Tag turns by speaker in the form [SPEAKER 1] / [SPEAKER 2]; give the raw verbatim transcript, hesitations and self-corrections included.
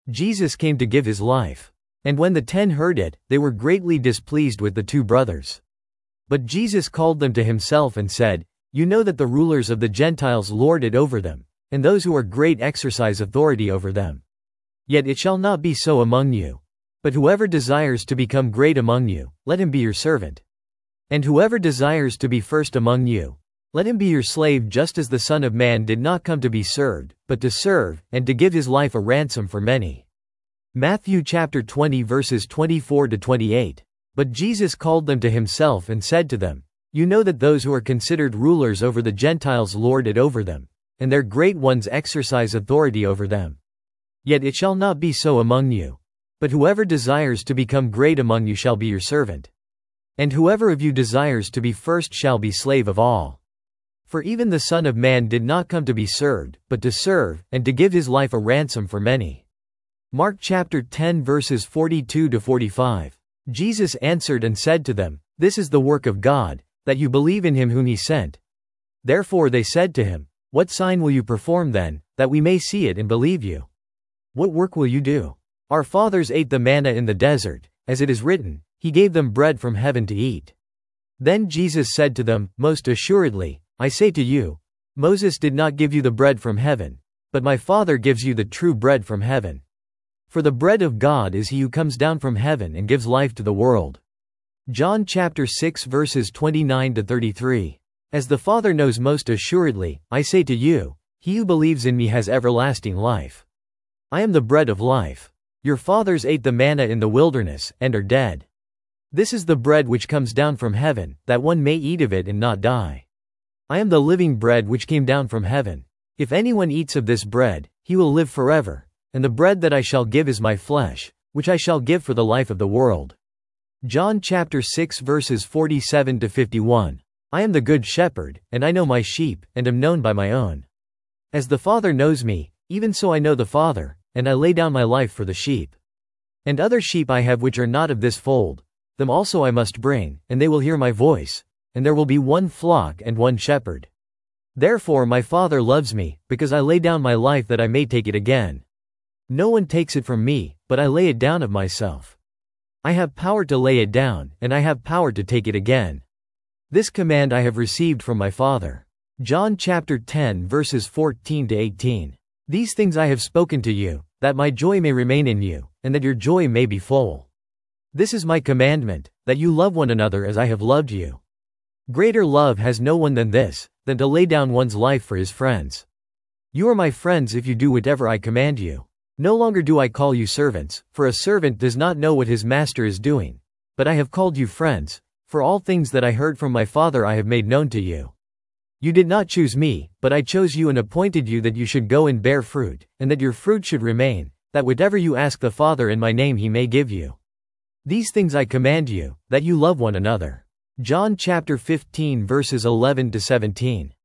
[SPEAKER 1] Jesus came to give his life. And when the ten heard it, they were greatly displeased with the two brothers. But Jesus called them to himself and said, "You know that the rulers of the Gentiles lord it over them, and those who are great exercise authority over them. Yet it shall not be so among you. But whoever desires to become great among you, let him be your servant. And whoever desires to be first among you, let him be your slave, just as the Son of Man did not come to be served, but to serve, and to give his life a ransom for many." Matthew chapter twenty verses twenty-four to twenty-eight. But Jesus called them to himself and said to them, "You know that those who are considered rulers over the Gentiles lord it over them, and their great ones exercise authority over them. Yet it shall not be so among you. But whoever desires to become great among you shall be your servant. And whoever of you desires to be first shall be slave of all. For even the Son of Man did not come to be served, but to serve, and to give his life a ransom for many." Mark chapter ten verses forty-two to forty-five. Jesus answered and said to them, "This is the work of God, that you believe in him whom he sent." Therefore they said to him, "What sign will you perform then, that we may see it and believe you? What work will you do? Our fathers ate the manna in the desert, as it is written, he gave them bread from heaven to eat." Then Jesus said to them, "Most assuredly, I say to you, Moses did not give you the bread from heaven, but my Father gives you the true bread from heaven. For the bread of God is he who comes down from heaven and gives life to the world." John chapter six verses twenty-nine to thirty-three. As the Father knows, most assuredly, I say to you, he who believes in me has everlasting life. I am the bread of life. Your fathers ate the manna in the wilderness, and are dead. This is the bread which comes down from heaven, that one may eat of it and not die. I am the living bread which came down from heaven. If anyone eats of this bread, he will live forever. And the bread that I shall give is my flesh, which I shall give for the life of the world. John chapter six verses forty-seven to fifty-one. I am the good shepherd, and I know my sheep, and am known by my own. As the Father knows me, even so I know the Father, and I lay down my life for the sheep. And other sheep I have which are not of this fold, them also I must bring, and they will hear my voice, and there will be one flock and one shepherd. Therefore my Father loves me, because I lay down my life that I may take it again. No one takes it from me, but I lay it down of myself. I have power to lay it down, and I have power to take it again. This command I have received from my Father. John chapter ten verses fourteen to eighteen. These things I have spoken to you, that my joy may remain in you, and that your joy may be full. This is my commandment, that you love one another as I have loved you. Greater love has no one than this, than to lay down one's life for his friends. You are my friends if you do whatever I command you. No longer do I call you servants, for a servant does not know what his master is doing. But I have called you friends, for all things that I heard from my Father I have made known to you. You did not choose me, but I chose you and appointed you that you should go and bear fruit, and that your fruit should remain, that whatever you ask the Father in my name he may give you. These things I command you, that you love one another. John chapter fifteen verses eleven to seventeen.